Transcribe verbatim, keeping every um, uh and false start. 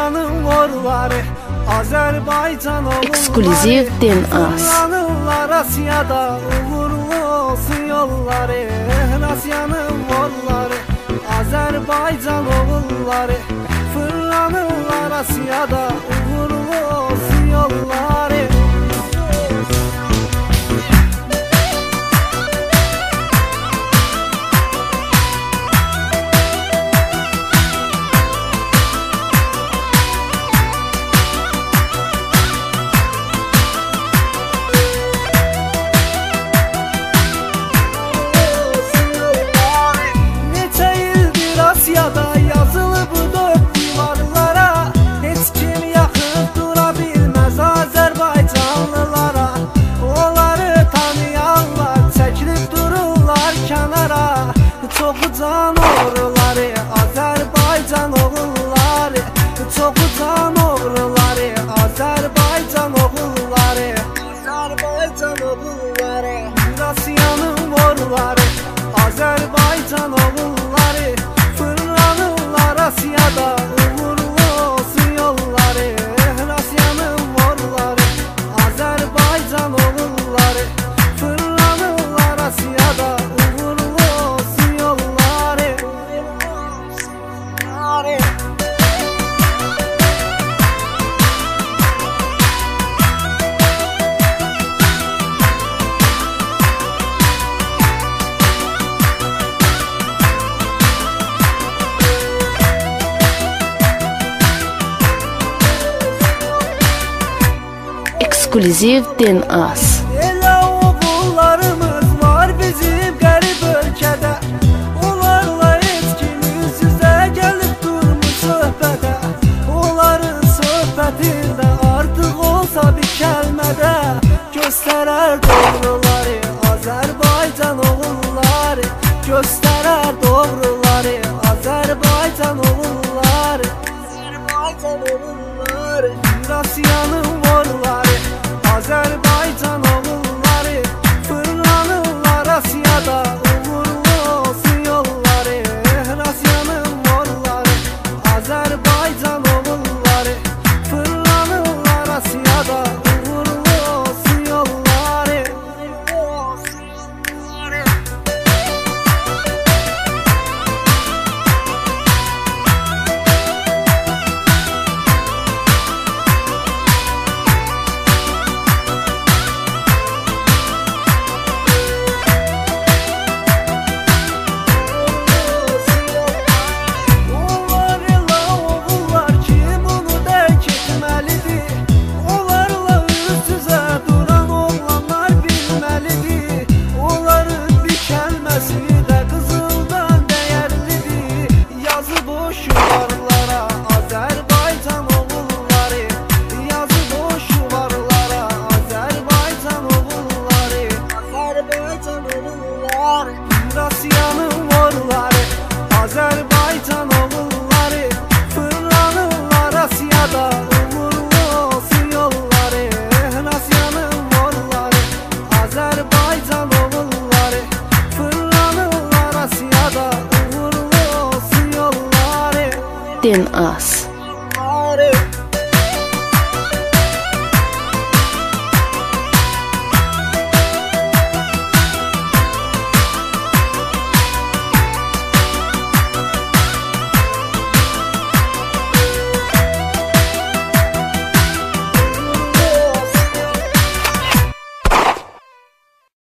Rusiyanın orları, Azerbaycan oğulları Ekskluziv Denaz. Fırlanırlar Asiyada, uğurlu olsun yolları. Rusiyanın orları, Azerbaycan oğulları Fırlanırlar Asiyada, uğurlu olsun yolları. Asiyada yazılı bu dört divarlara, hiç kim yakın dura bilmez Azerbaycanlılara. Onları tanıyanlar çekilip dururlar kenara. Çok can oğruları, Azerbaycan oğulları, çok can oğruları, Azerbaycan oğulları, Azerbaycan oğulları, Rusiyanın orları, Azerbaycan oğulları Fırlanırlar Asiyada, uğurlu olsun yolları. Rusiyanın orları, Azerbaycan oğulları Fırlanırlar Asiyada, uğurlu olsun yolları. Ekskluziv Denaz. Elə oğullarımız var bizim qərib ölkədə. Onlarla heç kim üz üzə gəlib durmuş söhbətə. Onların söhbətində artıq olsa bir kəlmədə göstərər doğruları, Azərbaycan oğulları göstərər doğruları, Azərbaycan oğulları, Azərbaycan oğulları. Rusiyanın orları, Azerbaycan oğulları Fırlanırlar Asiyada, uğurlu olsun yolları. Rusiyanın orları, Azerbaycan oğulları Fırlanırlar Asiyada, uğurlu olsun yolları. Rusiyanın orları, Azerbaycan oğulları Fırlanırlar Asiyada, uğurlu olsun yolları. Rusiyanın orları, Azerbaycan oğulları Fırlanırlar Asiyada, uğurlu olsun yolları. Denaz.